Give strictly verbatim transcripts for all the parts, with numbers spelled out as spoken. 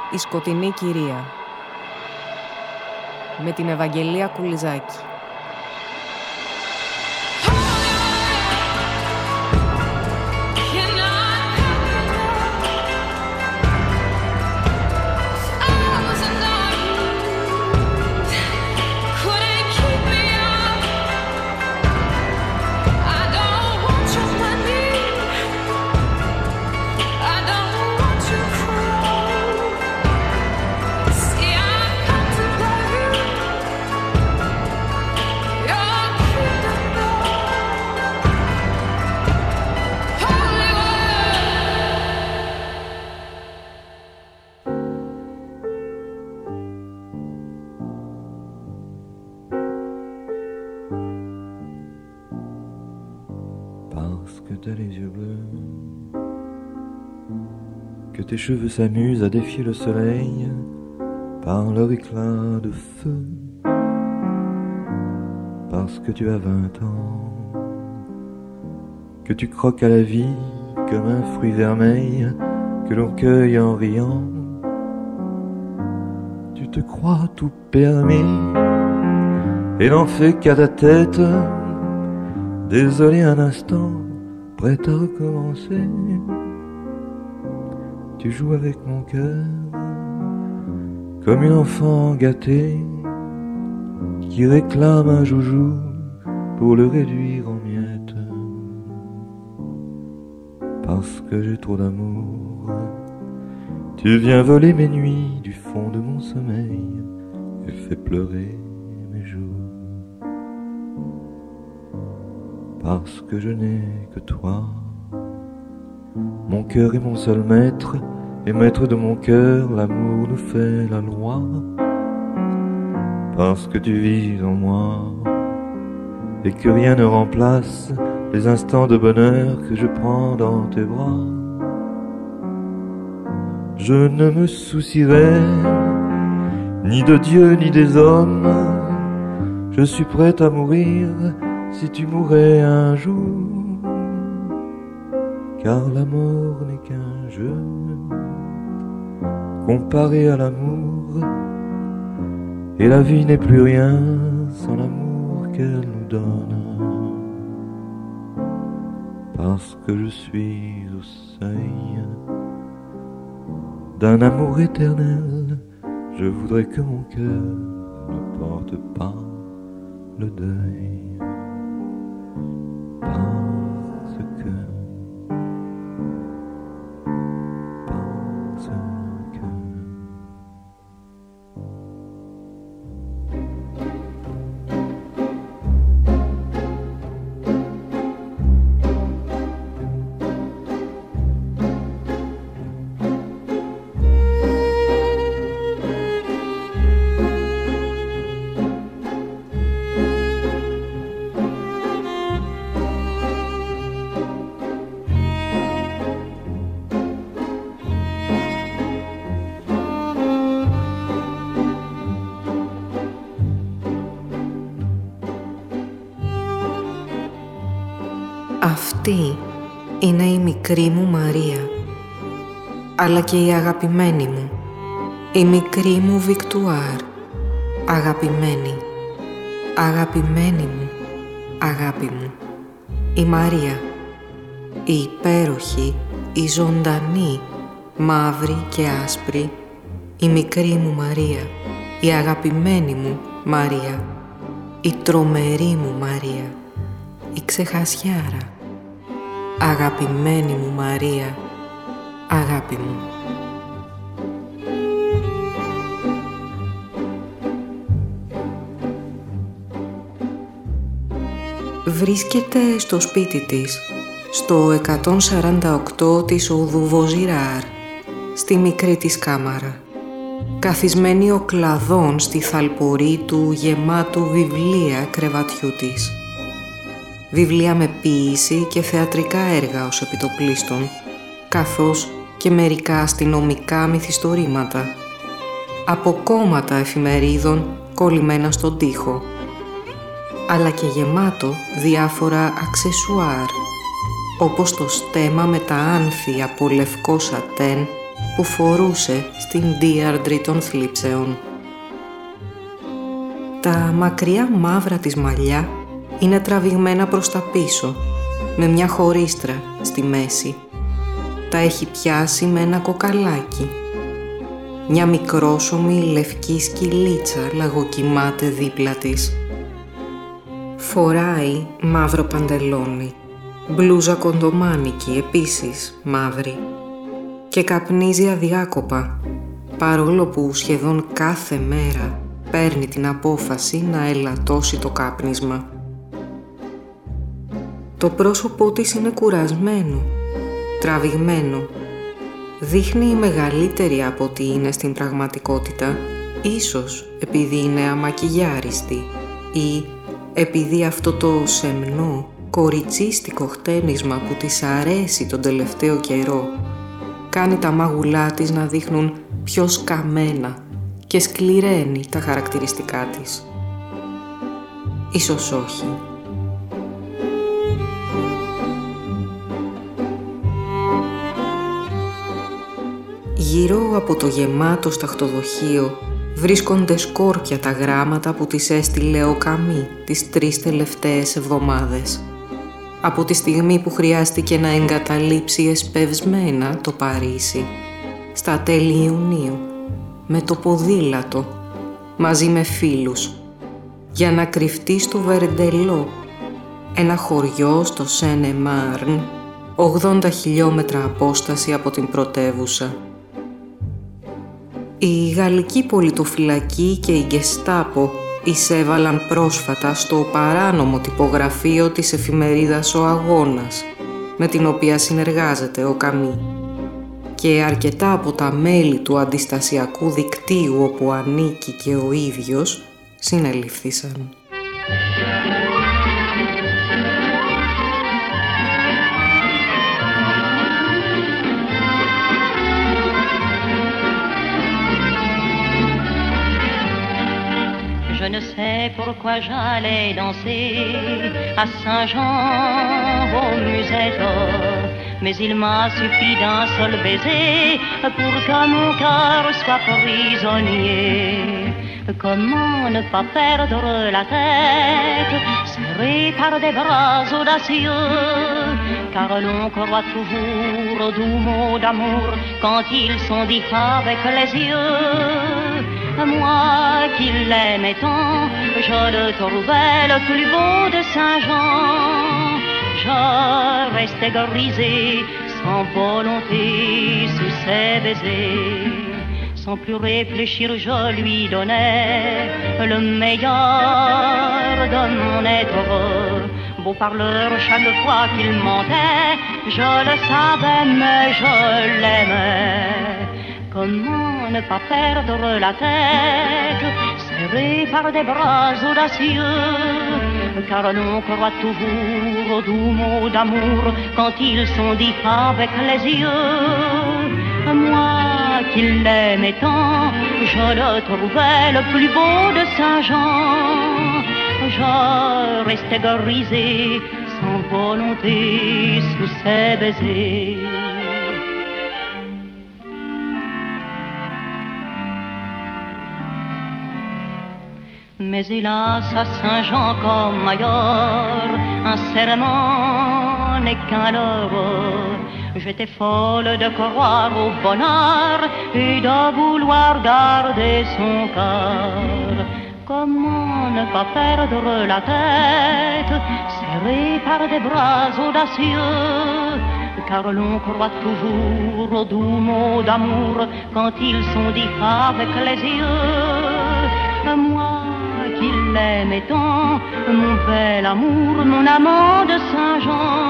Η σκοτεινή κυρία με την Ευαγγελία Κουλιζάκη. Tes cheveux s'amusent à défier le soleil par leur éclat de feu. Parce que tu as vingt ans, que tu croques à la vie comme un fruit vermeil que l'on cueille en riant. Tu te crois tout permis et n'en fais qu'à ta tête. Désolé un instant, prêt à recommencer. Tu joues avec mon cœur comme une enfant gâtée qui réclame un joujou pour le réduire en miettes. Parce que j'ai trop d'amour, tu viens voler mes nuits du fond de mon sommeil et fais pleurer mes jours. Parce que je n'ai que toi, mon cœur est mon seul maître, et maître de mon cœur, l'amour nous fait la loi. Parce que tu vis en moi, et que rien ne remplace les instants de bonheur que je prends dans tes bras. Je ne me soucierai ni de Dieu ni des hommes, je suis prête à mourir si tu mourais un jour. Car la mort n'est qu'un jeu comparé à l'amour, et la vie n'est plus rien sans l'amour qu'elle nous donne. Parce que je suis au seuil d'un amour éternel, je voudrais que mon cœur ne porte pas le deuil. Parce que Αυτή είναι η μικρή μου Μαρία, αλλά και η αγαπημένη μου, η μικρή μου Βικτουάρ, αγαπημένη, αγαπημένη μου, αγάπη μου, η Μαρία, η υπέροχη, η ζωντανή, μαύρη και άσπρη, η μικρή μου Μαρία, η αγαπημένη μου Μαρία, η τρομερή μου Μαρία, η ξεχασιάρα, αγαπημένη μου Μαρία, αγάπη μου. Βρίσκεται στο σπίτι της, στο εκατόν σαράντα οκτώ της οδού Βοζιράρ, στη μικρή της κάμαρα, καθισμένη ο κλαδόν στη θαλπορή του γεμάτου βιβλία κρεβατιού της. Βιβλία με ποίηση και θεατρικά έργα ως επιτοπλίστων, καθώς και μερικά αστυνομικά μυθιστορήματα, από κόμματα εφημερίδων κολλημένα στον τοίχο, αλλά και γεμάτο διάφορα αξεσουάρ, όπως το στέμμα με τα άνθη από λευκό σατέν που φορούσε στην Ντίαρντρη των θλίψεων. Τα μακριά μαύρα της μαλλιά είναι τραβηγμένα προς τα πίσω, με μια χωρίστρα στη μέση. Τα έχει πιάσει με ένα κοκαλάκι. Μια μικρόσωμη λευκή σκυλίτσα λαγοκοιμάται δίπλα της. Φοράει μαύρο παντελόνι, μπλούζα κοντομάνικη επίσης μαύρη και καπνίζει αδιάκοπα, παρόλο που σχεδόν κάθε μέρα παίρνει την απόφαση να ελαττώσει το κάπνισμα. Το πρόσωπό της είναι κουρασμένο, τραβηγμένο. Δείχνει μεγαλύτερη από ό,τι είναι στην πραγματικότητα, ίσως επειδή είναι αμακιγιάριστη ή επειδή αυτό το σεμνό, κοριτσίστικο χτένισμα που της αρέσει τον τελευταίο καιρό κάνει τα μάγουλά της να δείχνουν πιο σκαμμένα και σκληραίνει τα χαρακτηριστικά της. Ίσως όχι. Γύρω από το γεμάτο σταχτοδοχείο βρίσκονται σκόρπια τα γράμματα που της έστειλε ο Καμί τις τρεις τελευταίες εβδομάδες. Από τη στιγμή που χρειάστηκε να εγκαταλείψει εσπευσμένα το Παρίσι, στα τέλη Ιουνίου, με το ποδήλατο, μαζί με φίλους, για να κρυφτεί στο Βερντελό, ένα χωριό στο Σεν-Εμάρν, ογδόντα χιλιόμετρα απόσταση από την πρωτεύουσα. Η γαλλική πολιτοφυλακή και η Γκεστάπο εισέβαλαν πρόσφατα στο παράνομο τυπογραφείο της εφημερίδας «Ο Αγώνας», με την οποία συνεργάζεται ο Καμί, και αρκετά από τα μέλη του αντιστασιακού δικτύου όπου ανήκει και ο ίδιος συνελήφθησαν. Je ne sais pourquoi j'allais danser à Saint-Jean au musette, mais il m'a suffi d'un seul baiser pour que mon cœur soit prisonnier. Comment ne pas perdre la tête, serré par des bras audacieux, car l'on croit toujours aux doux mots d'amour quand ils sont dits avec les yeux. Moi qui l'aimais tant, je le trouvais le plus beau de Saint-Jean. Je restais grisé, sans volonté, sous ses baisers. Sans plus réfléchir, je lui donnais le meilleur de mon être. Beau parleur, chaque fois qu'il mentait, je le savais, mais je l'aimais. Comment ne pas perdre la tête, serré par des bras audacieux, car l'on croit toujours aux doux mots d'amour quand ils sont dits avec les yeux. Moi qui l'aimais tant, je le trouvais le plus beau de Saint-Jean. Je restais grisé, sans volonté, sous ses baisers. Mais hélas, à Saint-Jean comme ailleurs, un serment n'est qu'un leurre. J'étais folle de croire au bonheur et de vouloir garder son cœur. Comment ne pas perdre la tête, serré par des bras audacieux, car l'on croit toujours aux doux mots d'amour quand ils sont dits avec les yeux. Moi qui l'aimais tant, mon bel amour, mon amant de Saint-Jean,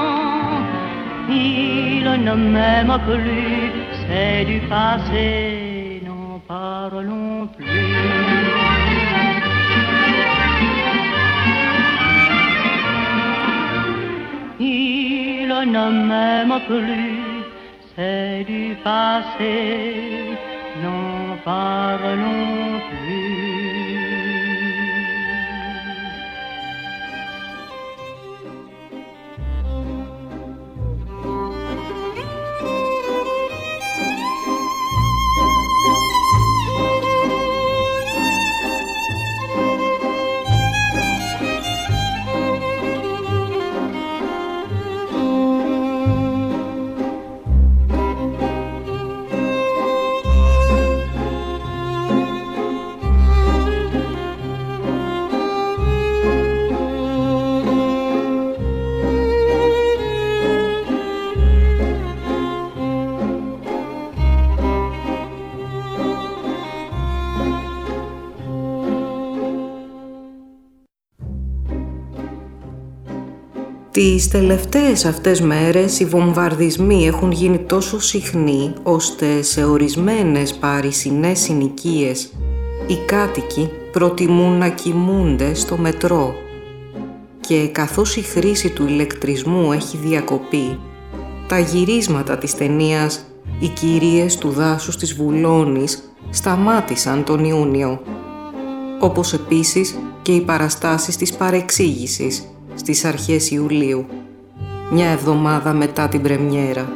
il ne m'aime plus, c'est du passé, n'en parlons plus. Il ne m'aime plus, c'est du passé, n'en parlons plus. Τις τελευταίες αυτές μέρες οι βομβαρδισμοί έχουν γίνει τόσο συχνοί, ώστε σε ορισμένες παρισινές συνοικίες οι κάτοικοι προτιμούν να κοιμούνται στο μετρό. Και καθώς η χρήση του ηλεκτρισμού έχει διακοπεί, τα γυρίσματα της ταινίας «Οι κυρίες του δάσους της Βουλώνης» σταμάτησαν τον Ιούνιο, όπως επίσης και οι παραστάσεις της παρεξήγησης στις αρχές Ιουλίου, μια εβδομάδα μετά την πρεμιέρα.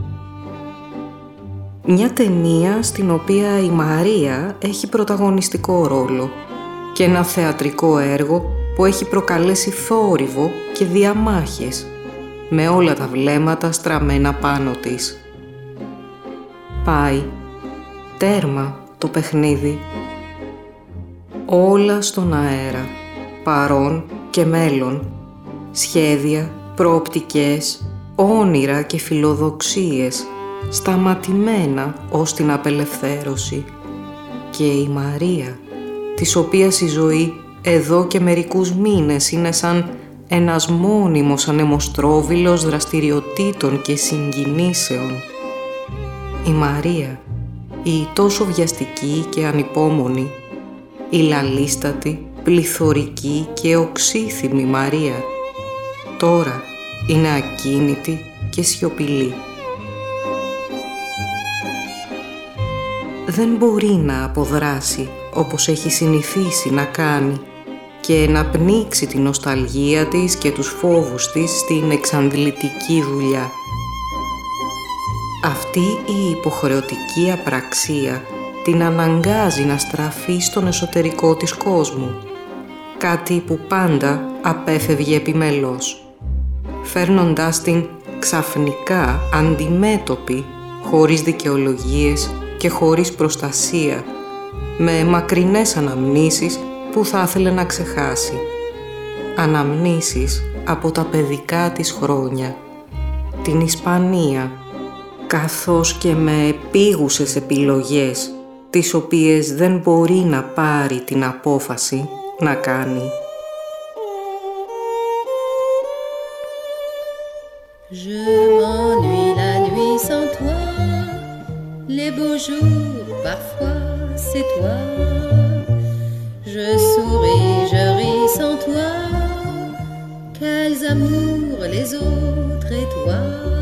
Μια ταινία στην οποία η Μαρία έχει πρωταγωνιστικό ρόλο και ένα θεατρικό έργο που έχει προκαλέσει θόρυβο και διαμάχες, με όλα τα βλέμματα στραμμένα πάνω της. Πάει, τέρμα το παιχνίδι. Όλα στον αέρα, παρόν και μέλλον, σχέδια, προοπτικές, όνειρα και φιλοδοξίες, σταματημένα ως την απελευθέρωση. Και η Μαρία, της οποίας η ζωή εδώ και μερικούς μήνες είναι σαν ένας μόνιμος ανεμοστρόβιλος δραστηριοτήτων και συγκινήσεων. Η Μαρία, η τόσο βιαστική και ανυπόμονη, η λαλίστατη, πληθωρική και οξύθυμη Μαρία, τώρα είναι ακίνητη και σιωπηλή. Δεν μπορεί να αποδράσει όπως έχει συνηθίσει να κάνει και να πνίξει την νοσταλγία της και τους φόβους της στην εξαντλητική δουλειά. Αυτή η υποχρεωτική απραξία την αναγκάζει να στραφεί στον εσωτερικό της κόσμο, κάτι που πάντα απέφευγε επιμελώς, φέρνοντάς την ξαφνικά αντιμέτωπη, χωρίς δικαιολογίες και χωρίς προστασία, με μακρινές αναμνήσεις που θα ήθελε να ξεχάσει. Αναμνήσεις από τα παιδικά της χρόνια, την Ισπανία, καθώς και με επίγουσες επιλογές, τις οποίες δεν μπορεί να πάρει την απόφαση να κάνει. Je m'ennuie la nuit sans toi, les beaux jours parfois c'est toi. Je souris, je ris sans toi, quels amours les autres et toi.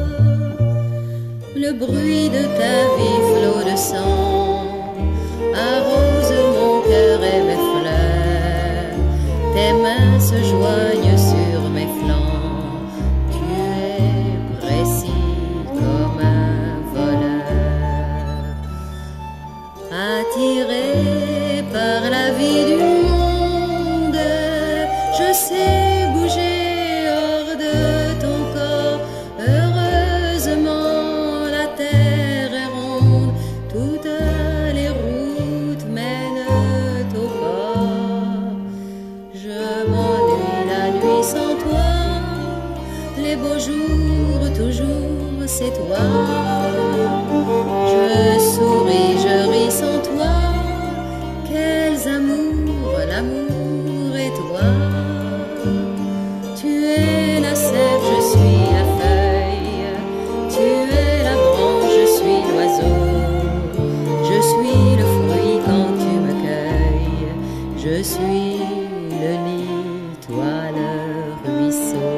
Le bruit de ta vie flot de sang arrose mon cœur et mes fleurs. Tes mains se joignent sur mes flancs. Tu es précis comme un voleur. Attiré par la vie du monde, je sais bouger hors de ton corps. Heureusement, la terre est ronde, toutes les routes mènent au port. Je m'ennuie la nuit sans toi, les beaux jours toujours c'est toi. Je souris, je ris sans toi, quels amours, l'amour et toi. Tu es la sève, je suis la feuille, tu es la branche, je suis l'oiseau. Je suis le fruit quand tu me cueilles, je suis le lit, toi le ruisseau.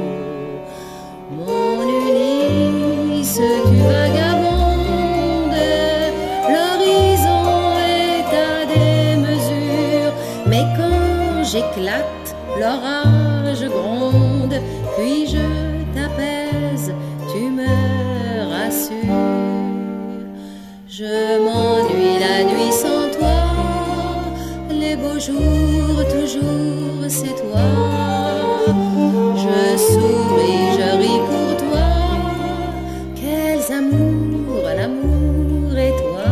Mon Ulysse, tu vagabondes, l'horizon est à démesure, mais quand j'éclate, l'orage gronde, puis je t'apaise, tu me rassures. Je m'ennuie la nuit sans toi, les beaux jours toujours c'est toi. Je souris, je ris pour toi, quels amours, l'amour et toi.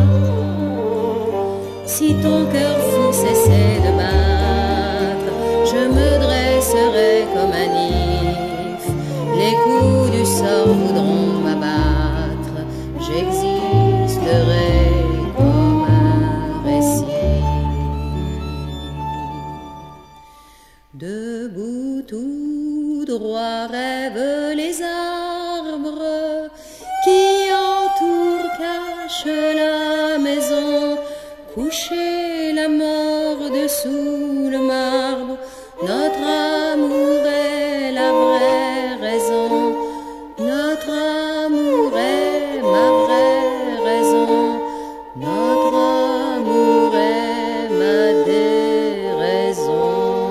Si ton cœur fou cessait de battre, je me dresserai comme un if. Les coups du sort voudront m'abattre, j'existerai comme un récit de debout tout droit rêvent les arbres qui entourent, cachent la maison, coucher la mort dessous le marbre. Notre amour est la vraie raison, notre amour est ma vraie raison, notre amour est ma déraison.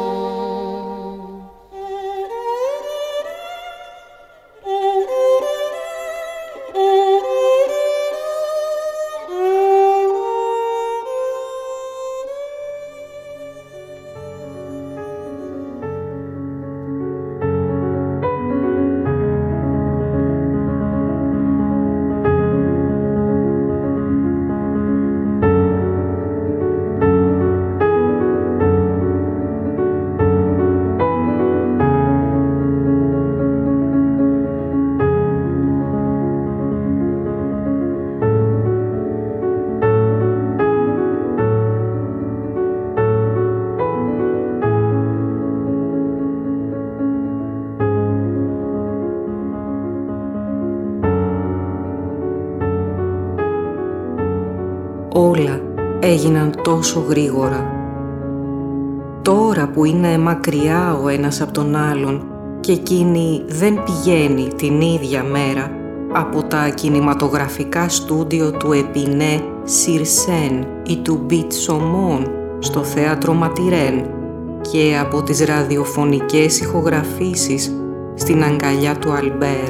Όλα έγιναν τόσο γρήγορα. Τώρα που είναι μακριά ο ένας από τον άλλον και εκείνη δεν πηγαίνει την ίδια μέρα από τα κινηματογραφικά στούντιο του Επινέ Σιρσέν ή του Μπιτ Σομών στο θέατρο Ματιρέν και από τις ραδιοφωνικές ηχογραφήσεις στην αγκαλιά του Αλμπέρ.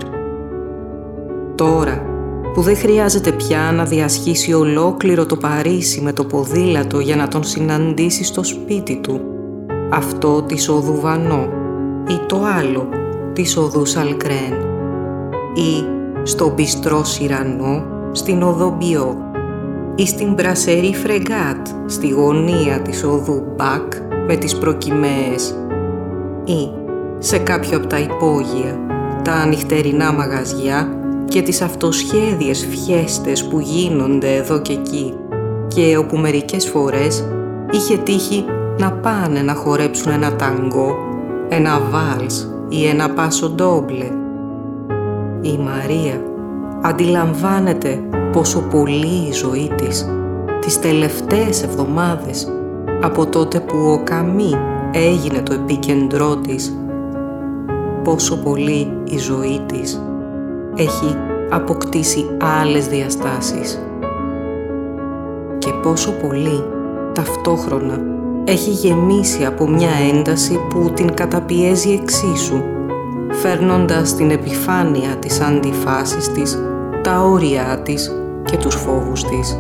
Τώρα που δεν χρειάζεται πια να διασχίσει ολόκληρο το Παρίσι με το ποδήλατο για να τον συναντήσει στο σπίτι του, αυτό της οδού Βανό ή το άλλο της οδού Σαλκρέν ή στο μπιστρό Σιρανό στην οδό Μπιό ή στην Μπρασερή Φρεγκάτ στη γωνία της οδού Μπακ με τις προκυμαίες ή σε κάποιο από τα υπόγεια, τα νυχτερινά μαγαζιά και τις αυτοσχέδιες φιέστες που γίνονται εδώ και εκεί και όπου μερικές φορές είχε τύχει να πάνε να χορέψουν ένα ταγκό, ένα βάλς ή ένα πάσο ντόμπλε. Η Μαρία αντιλαμβάνεται πόσο πολύ η ζωή της, τις τελευταίες εβδομάδες, από τότε που ο Καμί έγινε το επίκεντρό της, πόσο πολύ η ζωή της έχει αποκτήσει άλλες διαστάσεις και πόσο πολύ ταυτόχρονα έχει γεμίσει από μια ένταση που την καταπιέζει εξίσου, φέρνοντας στην επιφάνεια της αντιφάσεις της, τα όρια της και τους φόβους της.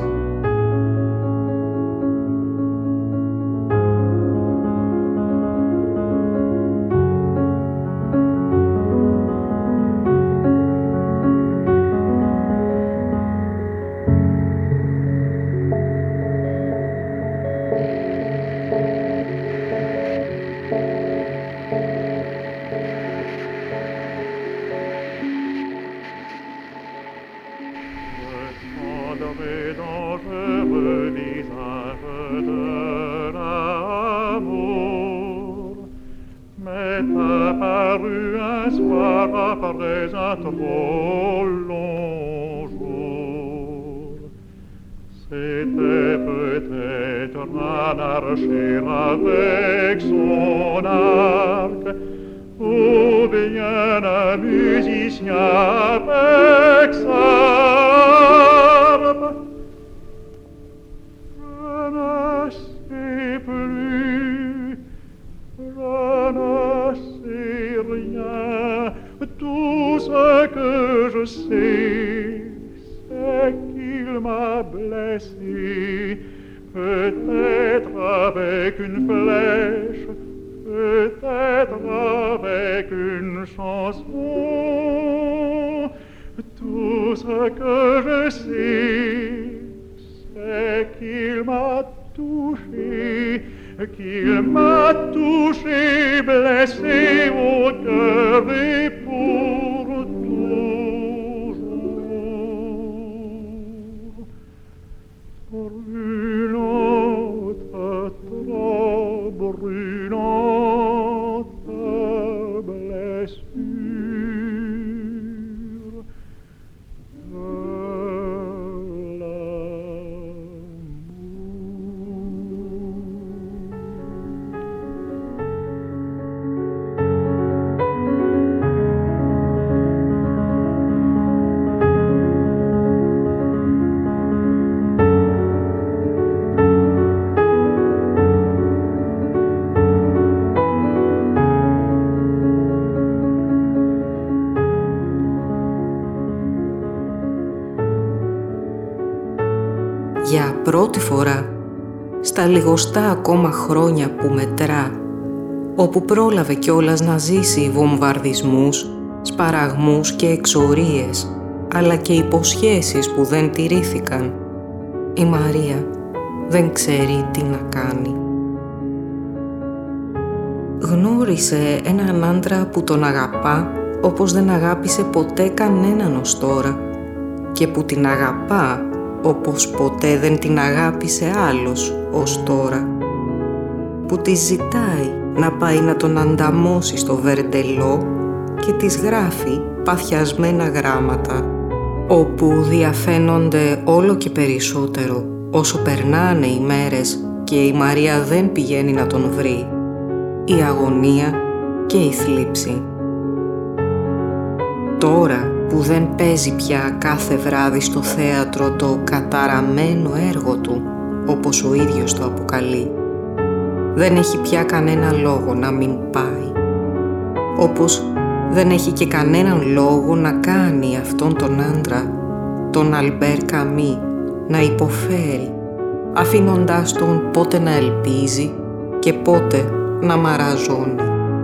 Brûlante, trop brûlante, πρώτη φορά, στα λιγοστά ακόμα χρόνια που μετρά, όπου πρόλαβε κιόλας να ζήσει βομβαρδισμούς, σπαραγμούς και εξορίες, αλλά και υποσχέσεις που δεν τηρήθηκαν, η Μαρία δεν ξέρει τι να κάνει. Γνώρισε έναν άντρα που τον αγαπά όπως δεν αγάπησε ποτέ κανέναν ως τώρα και που την αγαπά όπως ποτέ δεν την αγάπησε άλλος ως τώρα, που της ζητάει να πάει να τον ανταμώσει στο βερντελό και της γράφει παθιασμένα γράμματα, όπου διαφαίνονται όλο και περισσότερο όσο περνάνε οι μέρες και η Μαρία δεν πηγαίνει να τον βρει, η αγωνία και η θλίψη. Τώρα που δεν παίζει πια κάθε βράδυ στο θέατρο το καταραμένο έργο του, όπως ο ίδιος το αποκαλεί, δεν έχει πια κανένα λόγο να μην πάει, όπως δεν έχει και κανέναν λόγο να κάνει αυτόν τον άντρα, τον Αλμπέρ Καμί, να υποφέρει, αφήνοντάς τον πότε να ελπίζει και πότε να μαραζώνει.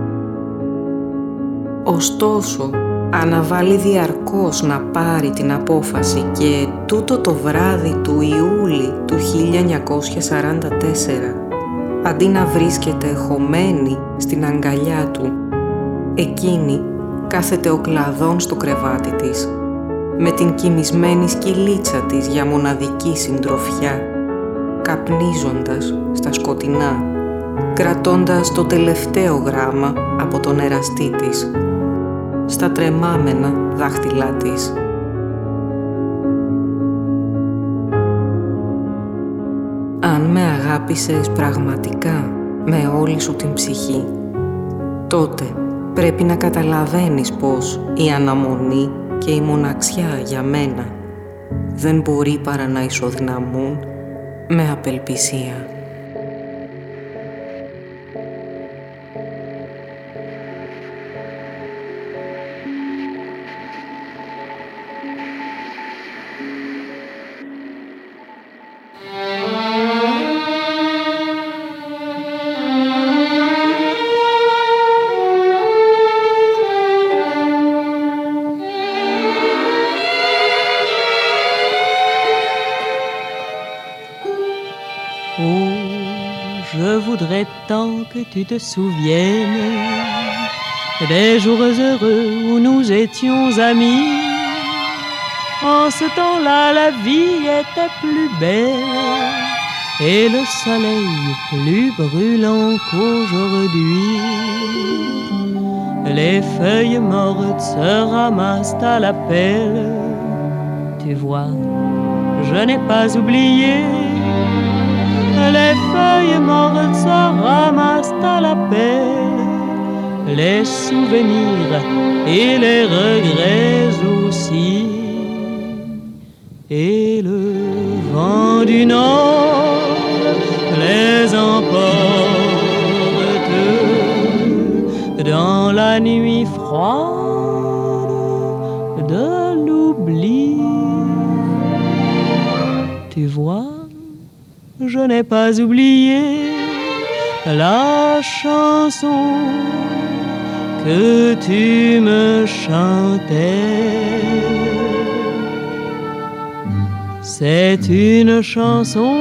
Ωστόσο, αναβάλει διαρκώς να πάρει την απόφαση και τούτο το βράδυ του Ιούλη του χίλια εννιακόσια σαράντα τέσσερα, αντί να βρίσκεται χωμένη στην αγκαλιά του, εκείνη κάθεται ο κλαδόν στο κρεβάτι της, με την κοιμισμένη σκυλίτσα της για μοναδική συντροφιά, καπνίζοντας στα σκοτεινά, κρατώντας το τελευταίο γράμμα από τον εραστή της, στα τρεμάμενα δάχτυλά της. Αν με αγάπησες πραγματικά με όλη σου την ψυχή, τότε πρέπει να καταλαβαίνεις πως η αναμονή και η μοναξιά για μένα δεν μπορεί παρά να ισοδυναμούν με απελπισία. Tant que tu te souviennes des jours heureux où nous étions amis. En ce temps-là, la vie était plus belle et le soleil plus brûlant qu'aujourd'hui. Les feuilles mortes se ramassent à la pelle. Tu vois, je n'ai pas oublié. Les feuilles mortes se ramassent à la pelle, les souvenirs et les regrets aussi. Et le vent du nord les emporte dans la nuit froide de l'oubli. Tu vois, je n'ai pas oublié la chanson que tu me chantais. C'est une chanson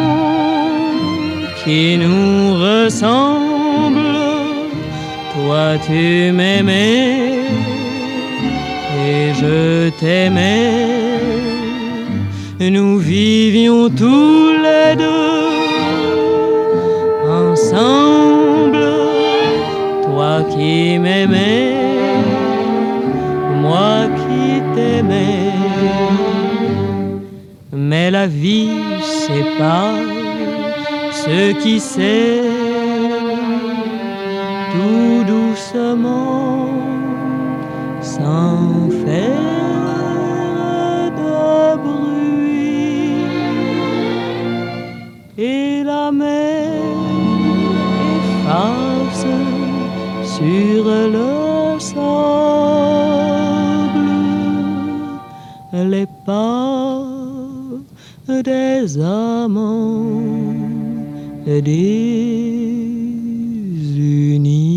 qui nous ressemble. Toi tu m'aimais et je t'aimais. Nous vivions tous les deux ensemble, toi qui m'aimais, moi qui t'aimais. Mais la vie sépare ceux qui s'aiment tout doucement, sans faire de bruit. Et la mer efface sur le sable les pas des amants désunis.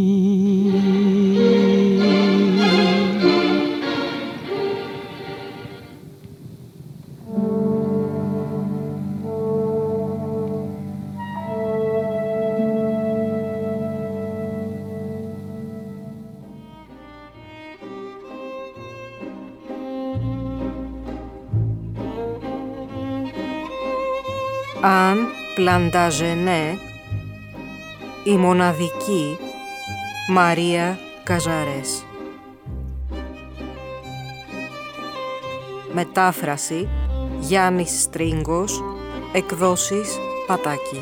Αν Πλανταζενέ, η μοναδική Μαρία Καζαρές. Μετάφραση Γιάννης Στρίγκος, εκδόσεις Πατάκη.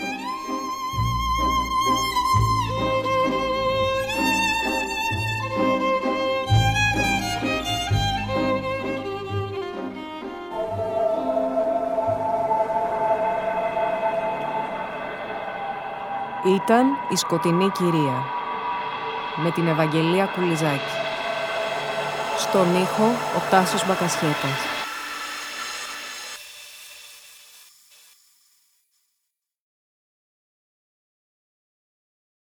Ήταν η Σκοτεινή Κυρία με την Ευαγγελία Κουλιζάκη. Στον ήχο ο Τάσος Μπακασχέτας.